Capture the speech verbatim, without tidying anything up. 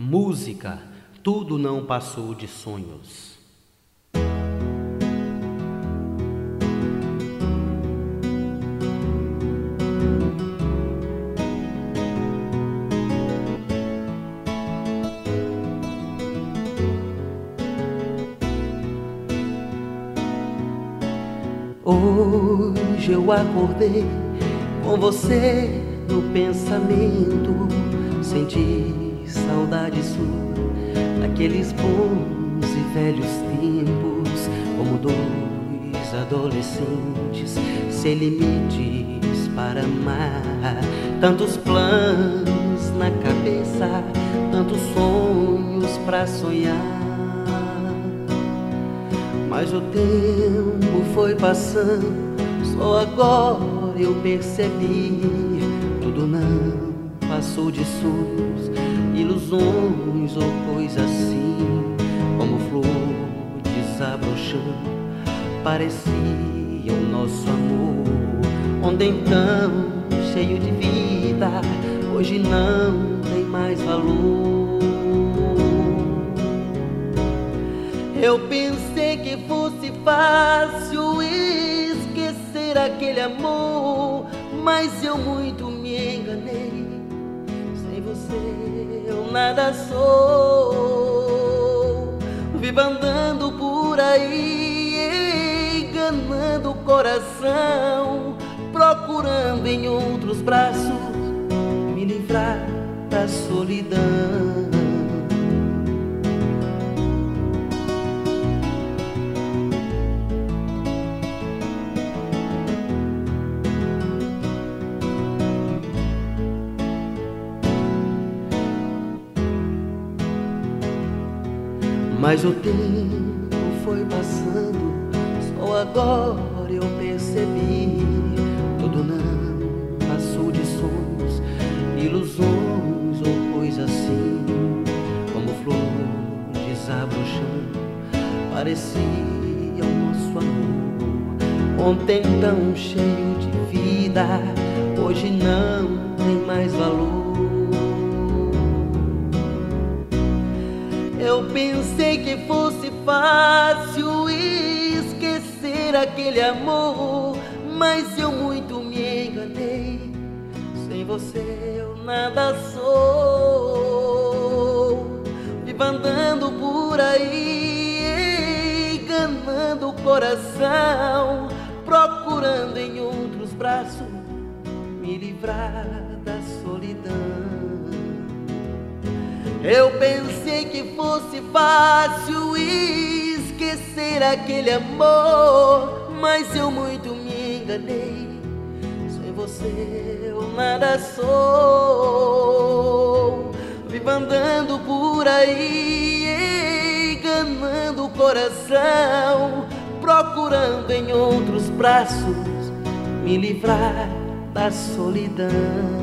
Música, tudo não passou de sonhos. Hoje eu acordei com você no pensamento, senti saudade sua daqueles bons e velhos tempos, como dois adolescentes sem limites para amar. Tantos planos na cabeça, tantos sonhos pra sonhar. Mas o tempo foi passando, só agora eu percebi. Tudo não passou de sonhos, ilusões ou coisa assim. Como flor desabrochando, parecia o nosso amor. Ontem tão cheio de vida, hoje não tem mais valor. Eu pensei que fosse fácil esquecer aquele amor, mas eu muito me enganei. Sem você eu nada sou. Vivo andando por aí, enganando o coração, procurando em outros braços me livrar da solidão. Mas o tempo foi passando, só agora eu percebi. Tudo não passou de sonhos, ilusões ou coisa assim. Como flor desabrochando, parecia o nosso amor. Ontem tão cheio de vida, hoje não tem mais valor. Eu pensei que fosse fácil esquecer aquele amor, mas eu muito me enganei. Sem você eu nada sou. Vivo andando por aí, enganando o coração, procurando em outros braços me livrar da solidão. Eu pensei que fosse fácil esquecer aquele amor, mas eu muito me enganei. Sem você eu nada sou. Vivo andando por aí, enganando o coração, procurando em outros braços me livrar da solidão.